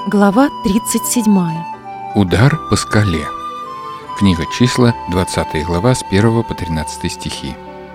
Глава 37. Удар по скале. Книга Числа, 20 глава, с 1 по 13 стихи.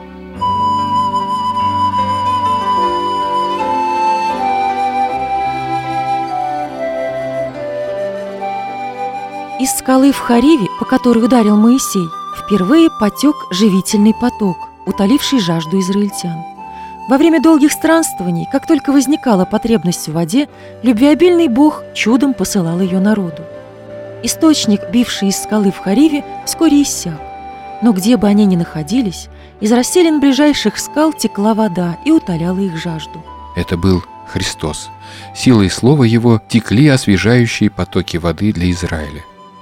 Из скалы в Хариве, по которой ударил Моисей, впервые потек живительный поток, утоливший жажду израильтян. Во время долгих странствований, как только возникала потребность в воде, любвеобильный Бог чудом посылал ее народу. Источник, бивший из скалы в Хариве, вскоре иссяк. Но где бы они ни находились, из расселин ближайших скал текла вода и утоляла их жажду. Это был Христос. Силой слова Его текли освежающие потоки воды для Израиля.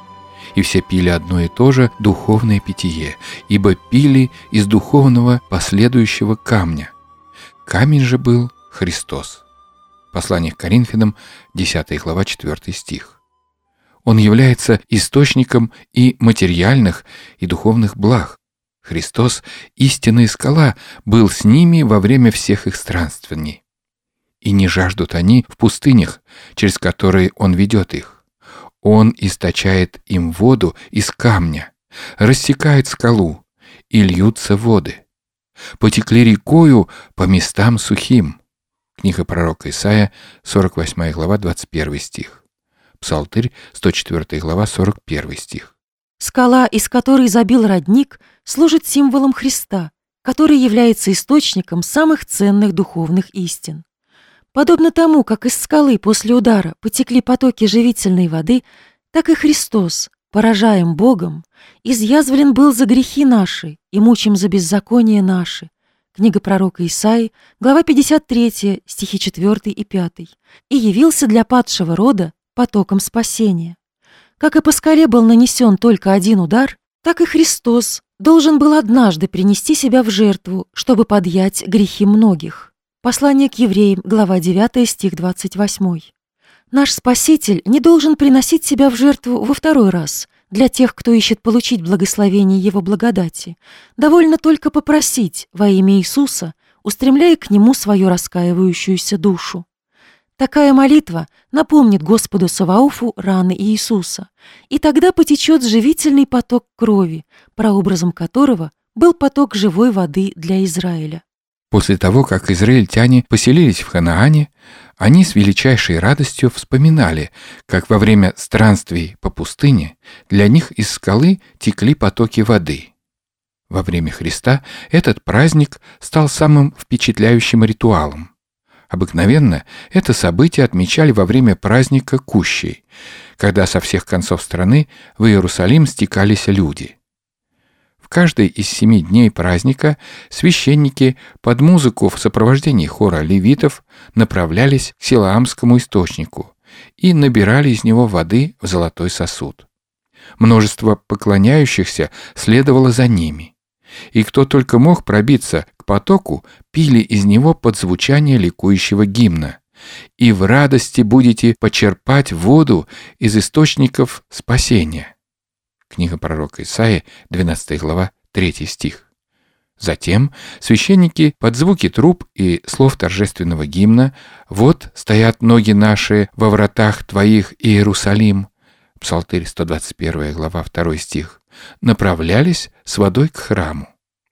И все пили одно и то же духовное питье, ибо пили из духовного последующего камня. Камень же был Христос. Послание к Коринфянам, 10 глава, 4 стих. Он является источником и материальных, и духовных благ. Христос, истинная скала, был с ними во время всех их странствований. И не жаждут они в пустынях, через которые Он ведет их. Он источает им воду из камня, рассекает скалу, и льются воды. Потекли рекою по местам сухим. Книга пророка Исаия, 48 глава, 21 стих. Псалтырь, 104 глава, 41 стих. Скала, из которой забил родник, служит символом Христа, который является источником самых ценных духовных истин. Подобно тому, как из скалы после удара потекли потоки живительной воды, так и Христос, поражаем Богом, изъязвлен был за грехи наши и мучим за беззаконие наши. Книга пророка Исаии, глава 53, стихи 4 и 5. И явился для падшего рода потоком спасения. Как и по скале был нанесен только один удар, так и Христос должен был однажды принести себя в жертву, чтобы подъять грехи многих. Послание к евреям, глава 9, стих 28. Наш Спаситель не должен приносить себя в жертву во второй раз. Для тех, кто ищет получить благословение Его благодати, довольно только попросить во имя Иисуса, устремляя к Нему свою раскаивающуюся душу. Такая молитва напомнит Господу Саваофу раны Иисуса, и тогда потечет живительный поток крови, прообразом которого был поток живой воды для Израиля. После того, как израильтяне поселились в Ханаане, они с величайшей радостью вспоминали, как во время странствий по пустыне для них из скалы текли потоки воды. Во время Христа этот праздник стал самым впечатляющим ритуалом. Обыкновенно это событие отмечали во время праздника Кущей, когда со всех концов страны в Иерусалим стекались люди. Каждый из 7 дней праздника священники под музыку в сопровождении хора левитов направлялись к Силаамскому источнику и набирали из него воды в золотой сосуд. Множество поклоняющихся следовало за ними, и кто только мог пробиться к потоку, пили из него под звучание ликующего гимна: «И в радости будете почерпать воду из источников спасения». Книга пророка Исаии, 12 глава, 3 стих. Затем священники под звуки труб и слов торжественного гимна «Вот стоят ноги наши во вратах Твоих, Иерусалим» Псалтырь, 121 глава, 2 стих, направлялись с водой к храму.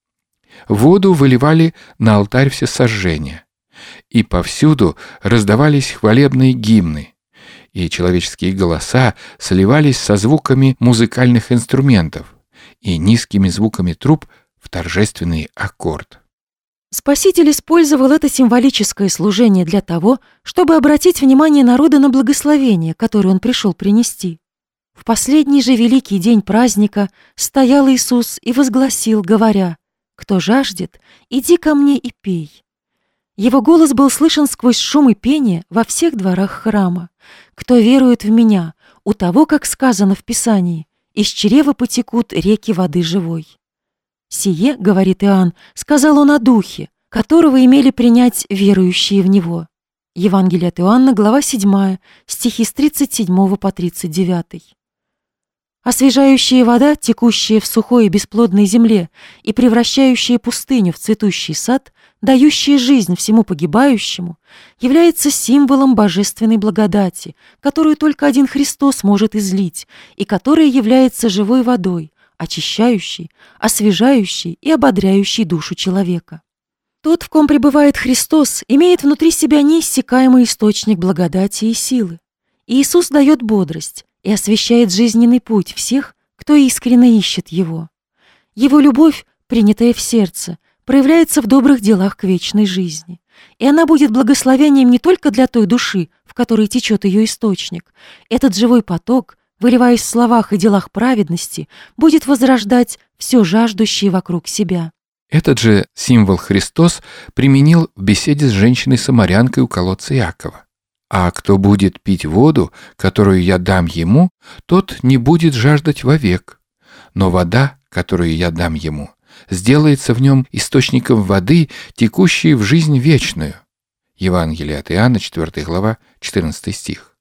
Воду выливали на алтарь всесожжения, и повсюду раздавались хвалебные гимны, и человеческие голоса сливались со звуками музыкальных инструментов и низкими звуками труб в торжественный аккорд. Спаситель использовал это символическое служение для того, чтобы обратить внимание народа на благословение, которое Он пришел принести. В последний же великий день праздника стоял Иисус и возгласил, говоря: «Кто жаждет, иди ко мне и пей». Его голос был слышен сквозь шум и пение во всех дворах храма. «Кто верует в Меня, у того, как сказано в Писании, из чрева потекут реки воды живой». «Сие, — говорит Иоанн, — сказал Он о Духе, которого имели принять верующие в Него». Евангелие от Иоанна, глава 7, стихи с 37 по 39. Освежающая вода, текущая в сухой и бесплодной земле и превращающая пустыню в цветущий сад, дающее жизнь всему погибающему, является символом божественной благодати, которую только один Христос может излить, и которая является живой водой, очищающей, освежающей и ободряющей душу человека. Тот, в ком пребывает Христос, имеет внутри себя неиссякаемый источник благодати и силы. Иисус дает бодрость и освещает жизненный путь всех, кто искренне ищет Его. Его любовь, принятая в сердце, проявляется в добрых делах к вечной жизни, и она будет благословением не только для той души, в которой течет ее источник. Этот живой поток, выливаясь в словах и делах праведности, будет возрождать все жаждущее вокруг себя. Этот же символ Христос применил в беседе с женщиной-самарянкой у колодца Иакова. «А кто будет пить воду, которую я дам ему, тот не будет жаждать вовек. Но вода, которую я дам ему, сделается в нем источником воды, текущей в жизнь вечную». Евангелие от Иоанна, 4 глава, 14 стих.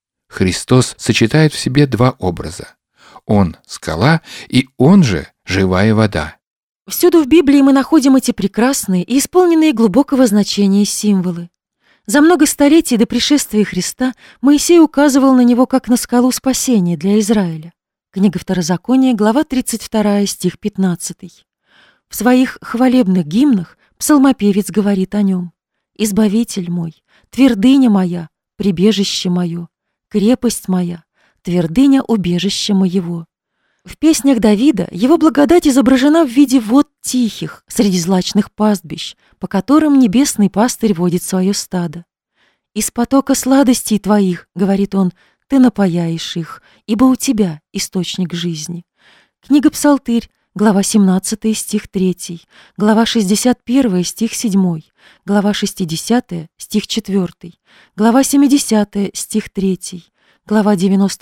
Христос сочетает в себе два образа. Он — скала, и Он же — живая вода. Всюду в Библии мы находим эти прекрасные и исполненные глубокого значения символы. За много столетий до пришествия Христа Моисей указывал на него как на скалу спасения для Израиля. Книга Второзакония, глава 32, стих 15. В своих хвалебных гимнах псалмопевец говорит о нем: «Избавитель мой, твердыня моя, прибежище мое, крепость моя, твердыня убежища моего». В песнях Давида его благодать изображена в виде вод тихих среди злачных пастбищ, по которым небесный пастырь водит свое стадо. «Из потока сладостей твоих, — говорит он, — ты напояешь их, ибо у тебя источник жизни». Книга Псалтырь, глава 17, стих 3, глава 61, стих 7, глава 60, стих 4, глава 70, стих 3, глава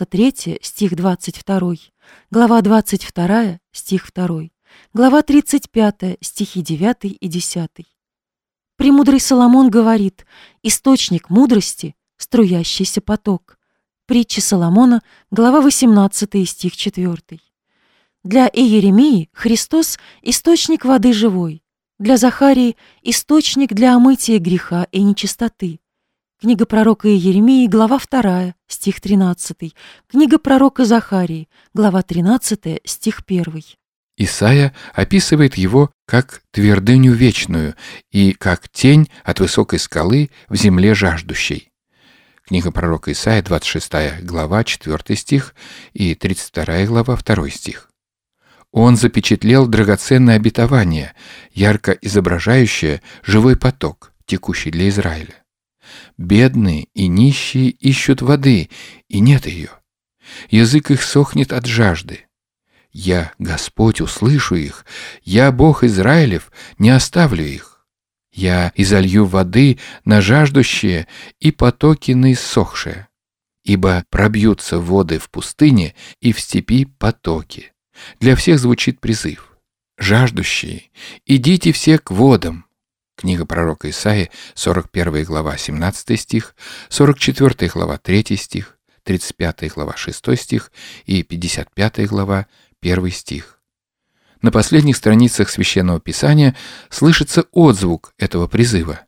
93, стих 22, глава 22, стих 2, глава 35, стихи 9 и 10. Премудрый Соломон говорит: «Источник мудрости — струящийся поток». Притчи Соломона, глава 18, стих 4. Для Иеремии Христос — источник воды живой, для Захарии — источник для омытия греха и нечистоты. Книга пророка Иеремии, глава 2, стих 13. Книга пророка Захарии, глава 13, стих 1. Исайя описывает его как твердыню вечную и как тень от высокой скалы в земле жаждущей. Книга пророка Исаия, 26 глава, 4 стих и 32 глава, 2 стих. Он запечатлел драгоценное обетование, ярко изображающее живой поток, текущий для Израиля. Бедные и нищие ищут воды, и нет ее. Язык их сохнет от жажды. Я, Господь, услышу их, я, Бог Израилев, не оставлю их. Я изолью воды на жаждущие и потоки на иссохшие. Ибо пробьются воды в пустыне и в степи потоки. Для всех звучит призыв. Жаждущие, идите все к водам. Книга пророка Исаии, 41 глава, 17 стих, 44 глава, 3 стих, 35 глава, 6 стих и 55 глава, 1 стих. На последних страницах Священного Писания слышится отзвук этого призыва.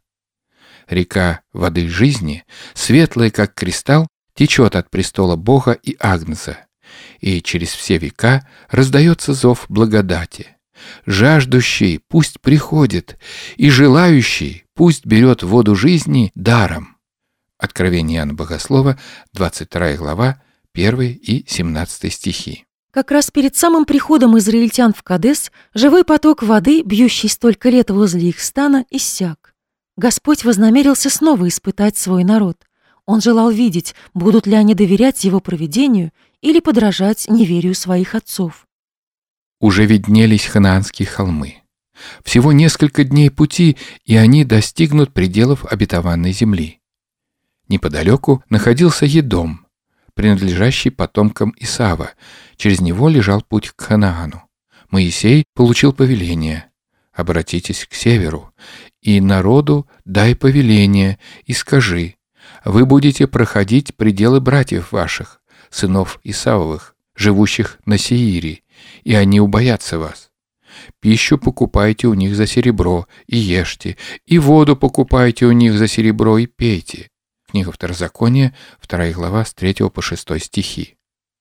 Река воды жизни, светлая как кристалл, течет от престола Бога и Агнца, и через все века раздается зов благодати. Жаждущий пусть приходит, и желающий пусть берет воду жизни даром. Откровение Иоанна Богослова, 22 глава, 1 и 17 стихи. Как раз перед самым приходом израильтян в Кадес живой поток воды, бьющий столько лет возле их стана, иссяк. Господь вознамерился снова испытать свой народ. Он желал видеть, будут ли они доверять его провидению или подражать неверию своих отцов. Уже виднелись ханаанские холмы. Всего несколько дней пути, и они достигнут пределов обетованной земли. Неподалеку находился Едом, принадлежащий потомкам Исава. Через него лежал путь к Ханаану. Моисей получил повеление: «Обратитесь к северу, и народу дай повеление, и скажи: вы будете проходить пределы братьев ваших, сынов Исавовых, живущих на Сеире, и они убоятся вас. Пищу покупайте у них за серебро и ешьте, и воду покупайте у них за серебро и пейте». Книга Второзакония, 2 глава, с 3 по 6 стихи.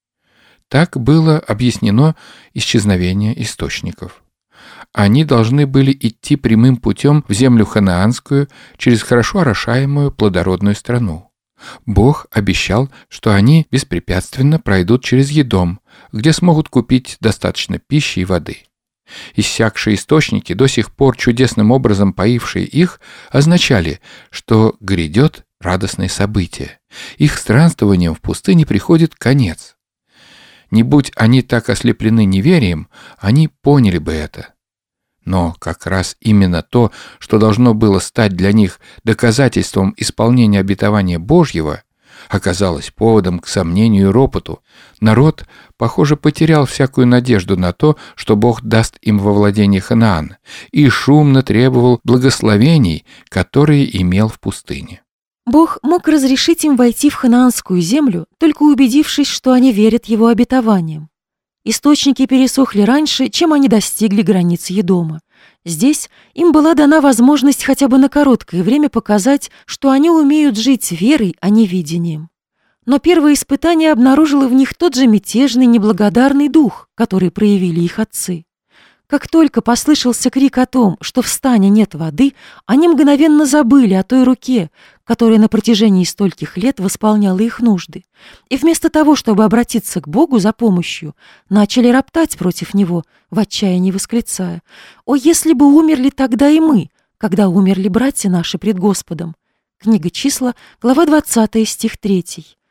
Так было объяснено исчезновение источников. Они должны были идти прямым путем в землю ханаанскую через хорошо орошаемую плодородную страну. Бог обещал, что они беспрепятственно пройдут через Едом, где смогут купить достаточно пищи и воды. Иссякшие источники, до сих пор чудесным образом поившие их, означали, что грядет радостное событие. Их странствованием в пустыне приходит конец. Не будь они так ослеплены неверием, они поняли бы это. Но как раз именно то, что должно было стать для них доказательством исполнения обетования Божьего, оказалось поводом к сомнению и ропоту. Народ, похоже, потерял всякую надежду на то, что Бог даст им во владение Ханаан, и шумно требовал благословений, которые имел в пустыне. Бог мог разрешить им войти в ханаанскую землю, только убедившись, что они верят его обетованиям. Источники пересохли раньше, чем они достигли границ Едома. Здесь им была дана возможность хотя бы на короткое время показать, что они умеют жить верой, а не видением. Но первое испытание обнаружило в них тот же мятежный, неблагодарный дух, который проявили их отцы. Как только послышался крик о том, что в стане нет воды, они мгновенно забыли о той руке, которая на протяжении стольких лет восполняла их нужды, и вместо того, чтобы обратиться к Богу за помощью, начали роптать против Него, в отчаянии восклицая: «О, если бы умерли тогда и мы, когда умерли братья наши пред Господом!» Книга Числа, глава 20, стих 3.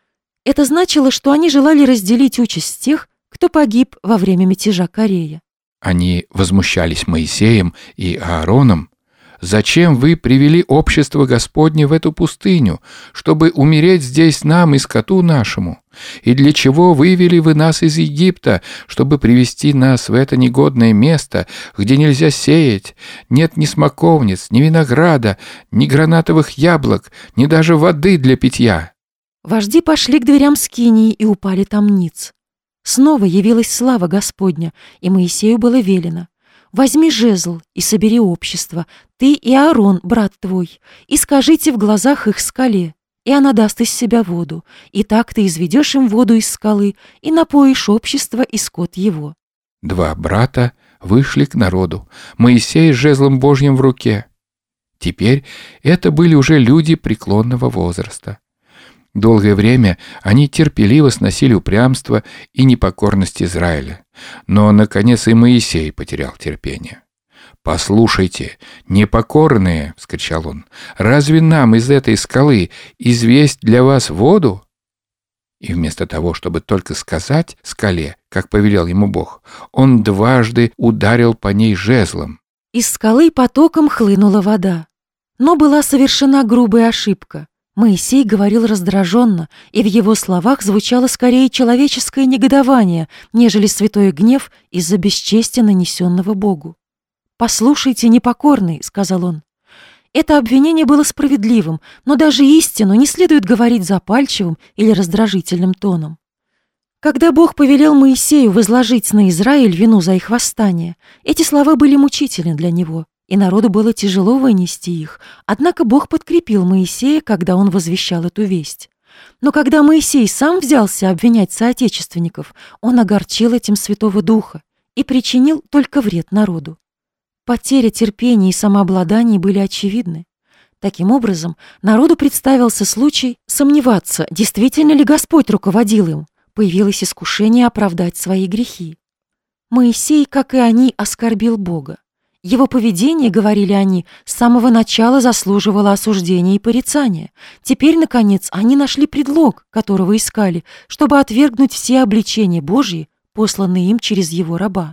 Это значило, что они желали разделить участь тех, кто погиб во время мятежа Корея. Они возмущались Моисеем и Аароном. «Зачем вы привели общество Господне в эту пустыню, чтобы умереть здесь нам и скоту нашему? И для чего вывели вы нас из Египта, чтобы привести нас в это негодное место, где нельзя сеять? Нет ни смоковниц, ни винограда, ни гранатовых яблок, ни даже воды для питья». Вожди пошли к дверям скинии и упали там ниц. Снова явилась слава Господня, и Моисею было велено: «Возьми жезл и собери общество, ты и Аарон, брат твой, и скажите в глазах их скале, и она даст из себя воду, и так ты изведешь им воду из скалы и напоишь общество и скот его». 2 брата вышли к народу, Моисей с жезлом Божьим в руке. Теперь это были уже люди преклонного возраста. Долгое время они терпеливо сносили упрямство и непокорность Израиля. Но, наконец, и Моисей потерял терпение. «Послушайте, непокорные!» — вскричал он. «Разве нам из этой скалы известь для вас воду?» И вместо того, чтобы только сказать скале, как повелел ему Бог, он дважды ударил по ней жезлом. Из скалы потоком хлынула вода. Но была совершена грубая ошибка. Моисей говорил раздраженно, и в его словах звучало скорее человеческое негодование, нежели святой гнев из-за бесчестия, нанесенного Богу. «Послушайте, непокорный», — сказал он. Это обвинение было справедливым, но даже истину не следует говорить запальчивым или раздражительным тоном. Когда Бог повелел Моисею возложить на Израиль вину за их восстание, эти слова были мучительны для него, и народу было тяжело вынести их, однако Бог подкрепил Моисея, когда он возвещал эту весть. Но когда Моисей сам взялся обвинять соотечественников, он огорчил этим Святого Духа и причинил только вред народу. Потеря терпения и самообладания были очевидны. Таким образом, народу представился случай сомневаться, действительно ли Господь руководил им. Появилось искушение оправдать свои грехи. Моисей, как и они, оскорбил Бога. Его поведение, говорили они, с самого начала заслуживало осуждения и порицания. Теперь, наконец, они нашли предлог, которого искали, чтобы отвергнуть все обличения Божьи, посланные им через его раба.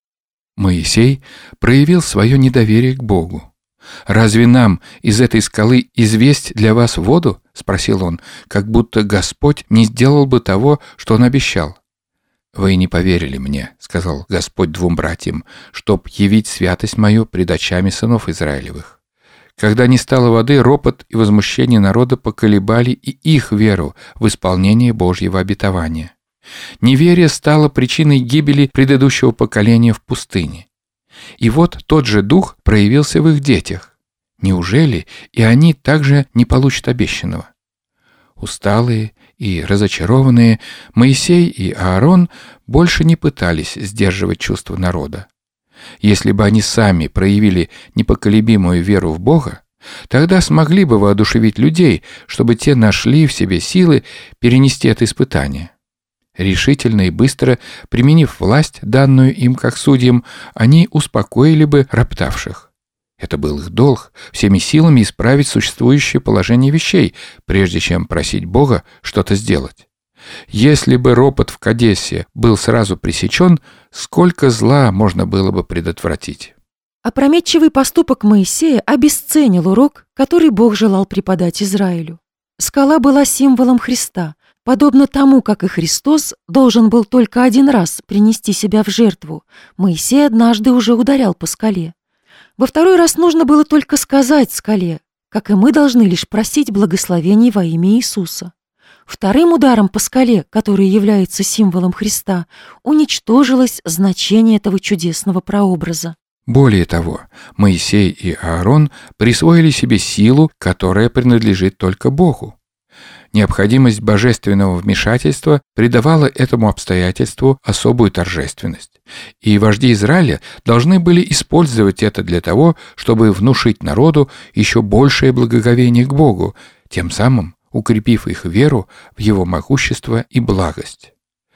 Моисей проявил свое недоверие к Богу. «Разве нам из этой скалы известь для вас воду?» — спросил он, как будто Господь не сделал бы того, что он обещал. «Вы не поверили мне, — сказал Господь 2 братьям, — чтоб явить святость мою пред очами сынов Израилевых». Когда не стало воды, ропот и возмущение народа поколебали и их веру в исполнение Божьего обетования. Неверие стало причиной гибели предыдущего поколения в пустыне. И вот тот же дух проявился в их детях. Неужели и они также не получат обещанного? Усталые и разочарованные, Моисей и Аарон больше не пытались сдерживать чувства народа. Если бы они сами проявили непоколебимую веру в Бога, тогда смогли бы воодушевить людей, чтобы те нашли в себе силы перенести это испытание. Решительно и быстро применив власть, данную им как судьям, они успокоили бы роптавших. Это был их долг — всеми силами исправить существующее положение вещей, прежде чем просить Бога что-то сделать. Если бы ропот в Кадесе был сразу пресечен, сколько зла можно было бы предотвратить. Опрометчивый поступок Моисея обесценил урок, который Бог желал преподать Израилю. Скала была символом Христа, подобно тому, как и Христос должен был только один раз принести себя в жертву. Моисей однажды уже ударял по скале. Во второй раз нужно было только сказать скале, как и мы должны лишь просить благословений во имя Иисуса. Вторым ударом по скале, который является символом Христа, уничтожилось значение этого чудесного прообраза. Более того, Моисей и Аарон присвоили себе силу, которая принадлежит только Богу. Необходимость божественного вмешательства придавала этому обстоятельству особую торжественность, и вожди Израиля должны были использовать это для того, чтобы внушить народу еще большее благоговение к Богу, тем самым укрепив их веру в Его могущество и благость.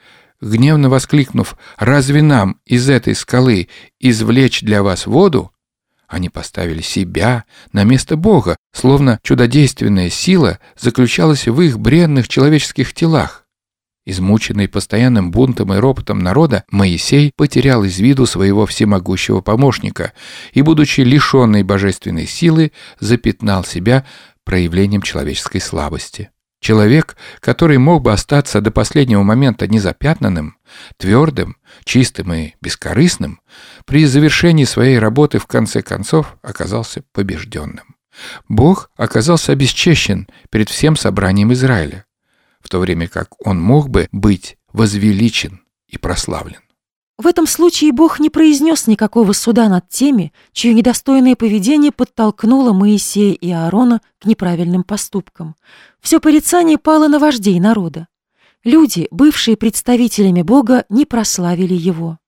Гневно воскликнув: «Разве нам из этой скалы извлечь для вас воду?», они поставили себя на место Бога, словно чудодейственная сила заключалась в их бренных человеческих телах. Измученный постоянным бунтом и ропотом народа, Моисей потерял из виду своего всемогущего помощника и, будучи лишенный божественной силы, запятнал себя проявлением человеческой слабости. Человек, который мог бы остаться до последнего момента незапятнанным, твердым, чистым и бескорыстным, при завершении своей работы в конце концов оказался побежденным. Бог оказался обесчещен перед всем собранием Израиля, в то время как он мог бы быть возвеличен и прославлен. В этом случае Бог не произнес никакого суда над теми, чье недостойное поведение подтолкнуло Моисея и Аарона к неправильным поступкам. Все порицание пало на вождей народа. Люди, бывшие представителями Бога, не прославили Его.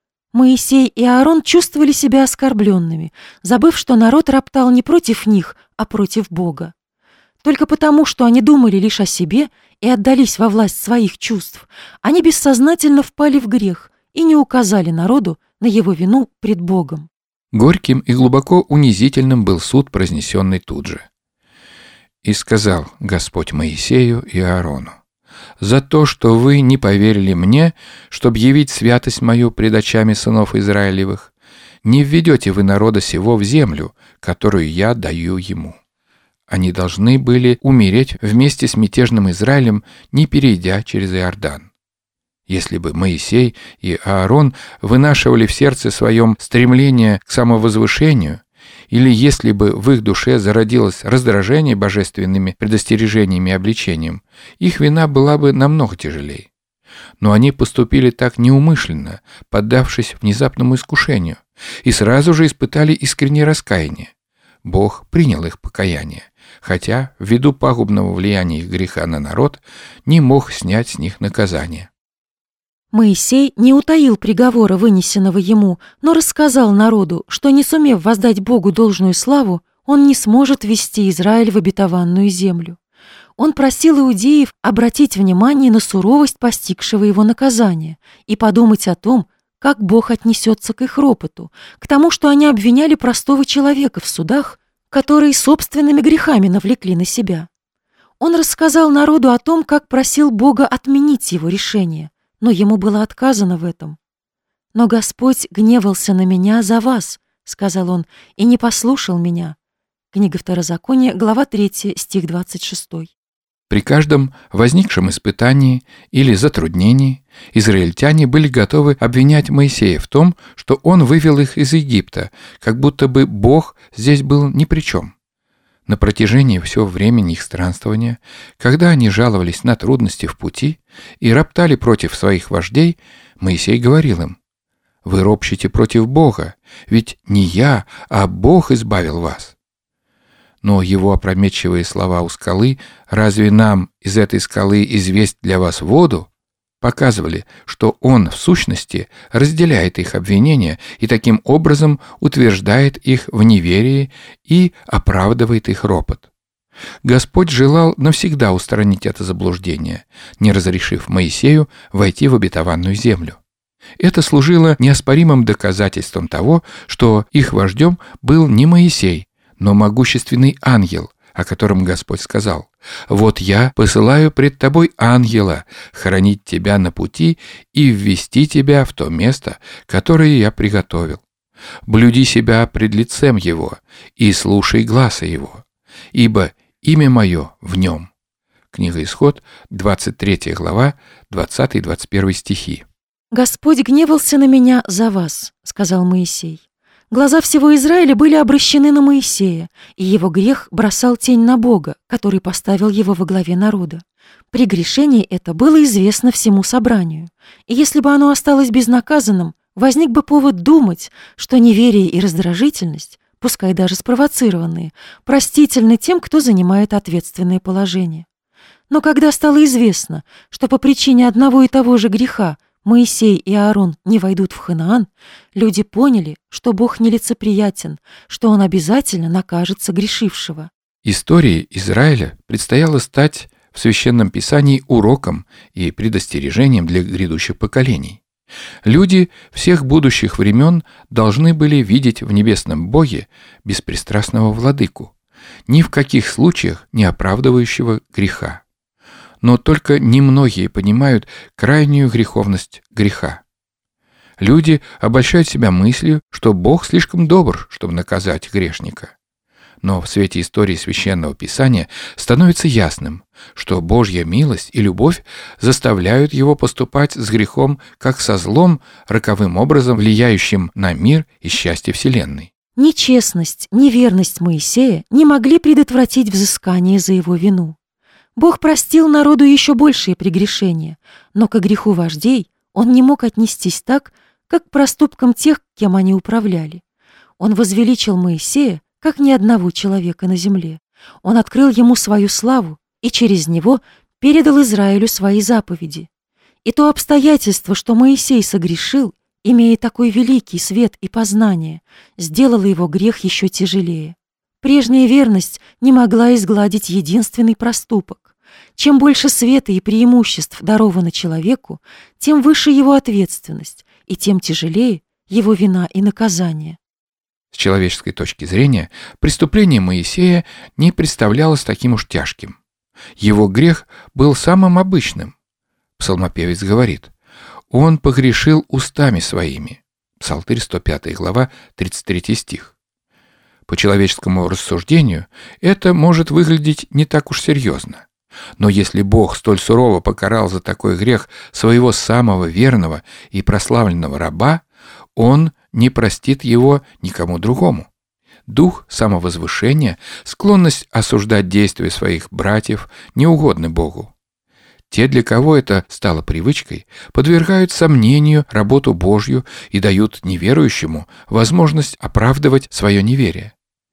Моисей и Аарон чувствовали себя оскорбленными, забыв, что народ роптал не против них, а против Бога. Только потому, что они думали лишь о себе и отдались во власть своих чувств, они бессознательно впали в грех и не указали народу на его вину пред Богом. Горьким и глубоко унизительным был суд, произнесенный тут же. «И сказал Господь Моисею и Аарону: за то, что вы не поверили мне, чтоб явить святость мою пред очами сынов Израилевых, не введете вы народа сего в землю, которую я даю ему». Они должны были умереть вместе с мятежным Израилем, не перейдя через Иордан. Если бы Моисей и Аарон вынашивали в сердце своем стремление к самовозвышению, или если бы в их душе зародилось раздражение божественными предостережениями и обличением, их вина была бы намного тяжелее. Но они поступили так неумышленно, поддавшись внезапному искушению, и сразу же испытали искреннее раскаяние. Бог принял их покаяние, хотя, ввиду пагубного влияния их греха на народ, не мог снять с них наказание. Моисей не утаил приговора, вынесенного ему, но рассказал народу, что, не сумев воздать Богу должную славу, он не сможет ввести Израиль в обетованную землю. Он просил иудеев обратить внимание на суровость постигшего его наказания и подумать о том, как Бог отнесется к их ропоту, к тому, что они обвиняли простого человека в судах, которые собственными грехами навлекли на себя. Он рассказал народу о том, как просил Бога отменить его решение, но ему было отказано в этом. «Но Господь гневался на меня за вас», — сказал он, — «и не послушал меня». Книга Второзакония, глава 3, стих 26. При каждом возникшем испытании или затруднении израильтяне были готовы обвинять Моисея в том, что он вывел их из Египта, как будто бы Бог здесь был ни при чем. На протяжении всего времени их странствования, когда они жаловались на трудности в пути и роптали против своих вождей, Моисей говорил им: Вы ропщите против Бога, ведь не я, а Бог избавил вас». Но его опрометчивые слова у скалы «разве нам из этой скалы известь для вас воду?» показывали, что он в сущности разделяет их обвинения и таким образом утверждает их в неверии и оправдывает их ропот. Господь желал навсегда устранить это заблуждение, не разрешив Моисею войти в обетованную землю. Это служило неоспоримым доказательством того, что их вождем был не Моисей, но могущественный ангел, о котором Господь сказал: «Вот я посылаю пред тобой ангела хранить тебя на пути и ввести тебя в то место, которое я приготовил. Блюди себя пред лицем его и слушай гласа его, ибо имя мое в нем». Книга Исход, 23 глава, 20-21 стихи. «Господь гневался на меня за вас», — сказал Моисей. Глаза всего Израиля были обращены на Моисея, и его грех бросал тень на Бога, который поставил его во главе народа. Прегрешение это было известно всему собранию, и если бы оно осталось безнаказанным, возник бы повод думать, что неверие и раздражительность, пускай даже спровоцированные, простительны тем, кто занимает ответственное положение. Но когда стало известно, что по причине одного и того же греха Моисей и Аарон не войдут в Ханаан, люди поняли, что Бог нелицеприятен, что Он обязательно накажет согрешившего. Истории Израиля предстояло стать в Священном Писании уроком и предостережением для грядущих поколений. Люди всех будущих времен должны были видеть в небесном Боге беспристрастного владыку, ни в каких случаях не оправдывающего греха. Но только немногие понимают крайнюю греховность греха. Люди обольщают себя мыслью, что Бог слишком добр, чтобы наказать грешника. Но в свете истории Священного Писания становится ясным, что Божья милость и любовь заставляют его поступать с грехом, как со злом, роковым образом влияющим на мир и счастье Вселенной. Нечестность, неверность Моисея не могли предотвратить взыскание за его вину. Бог простил народу еще большие прегрешения, но к греху вождей Он не мог отнестись так, как к проступкам тех, кем они управляли. Он возвеличил Моисея, как ни одного человека на земле. Он открыл ему свою славу и через него передал Израилю свои заповеди. И то обстоятельство, что Моисей согрешил, имея такой великий свет и познание, сделало его грех еще тяжелее. Прежняя верность не могла изгладить единственный проступок. Чем больше света и преимуществ даровано человеку, тем выше его ответственность, и тем тяжелее его вина и наказание. С человеческой точки зрения, преступление Моисея не представлялось таким уж тяжким. Его грех был самым обычным. Псалмопевец говорит: «Он погрешил устами своими». Псалтырь, 105 глава, 33 стих. По человеческому рассуждению это может выглядеть не так уж серьезно. Но если Бог столь сурово покарал за такой грех своего самого верного и прославленного раба, Он не простит его никому другому. Дух самовозвышения, склонность осуждать действия своих братьев не угодны Богу. Те, для кого это стало привычкой, подвергают сомнению работу Божью и дают неверующему возможность оправдывать свое неверие.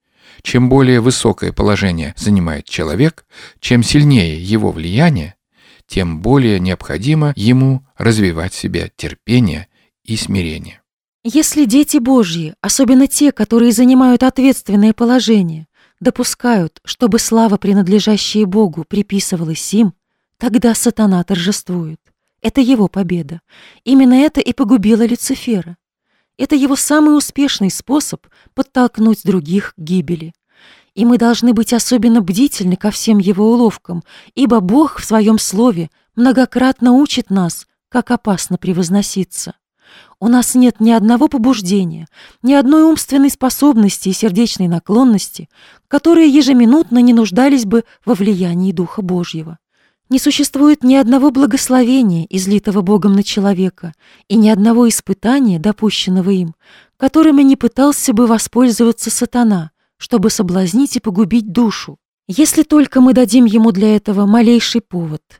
Чем более высокое положение занимает человек, чем сильнее его влияние, тем более необходимо ему развивать в себе терпение и смирение. Если дети Божьи, особенно те, которые занимают ответственное положение, допускают, чтобы слава, принадлежащая Богу, приписывалась им, тогда сатана торжествует. Это его победа. Именно это и погубило Люцифера. Это его самый успешный способ подтолкнуть других к гибели. И мы должны быть особенно бдительны ко всем его уловкам, ибо Бог в своем слове многократно учит нас, как опасно превозноситься. У нас нет ни одного побуждения, ни одной умственной способности и сердечной наклонности, которые ежеминутно не нуждались бы во влиянии Духа Божьего. Не существует ни одного благословения, излитого Богом на человека, и ни одного испытания, допущенного им, которыми не пытался бы воспользоваться сатана, чтобы соблазнить и погубить душу, если только мы дадим ему для этого малейший повод.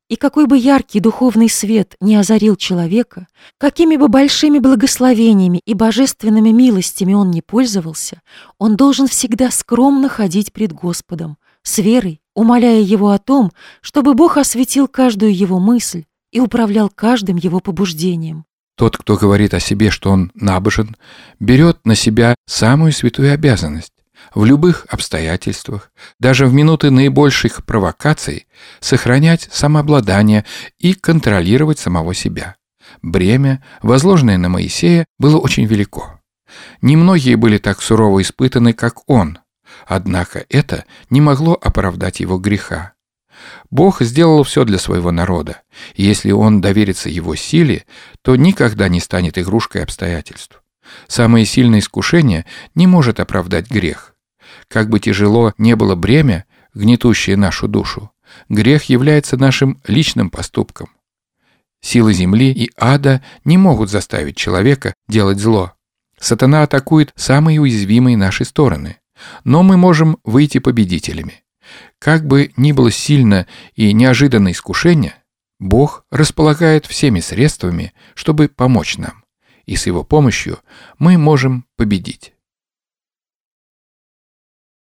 И какой бы яркий духовный свет не озарил человека, какими бы большими благословениями и божественными милостями он не пользовался, он должен всегда скромно ходить пред Господом, с верой, умоляя Его о том, чтобы Бог осветил каждую его мысль и управлял каждым его побуждением. Тот, кто говорит о себе, что он набожен, берет на себя самую святую обязанность в любых обстоятельствах, даже в минуты наибольших провокаций, сохранять самообладание и контролировать самого себя. Бремя, возложенное на Моисея, было очень велико. Немногие были так сурово испытаны, как он, однако это не могло оправдать его греха. Бог сделал все для своего народа, и если он доверится его силе, то никогда не станет игрушкой обстоятельств. Самое сильное искушение не может оправдать грех. Как бы тяжело не было бремя, гнетущее нашу душу, грех является нашим личным поступком. Силы земли и ада не могут заставить человека делать зло. Сатана атакует самые уязвимые наши стороны, но мы можем выйти победителями. Как бы ни было сильно и неожиданно искушение, Бог располагает всеми средствами, чтобы помочь нам, и с Его помощью мы можем победить.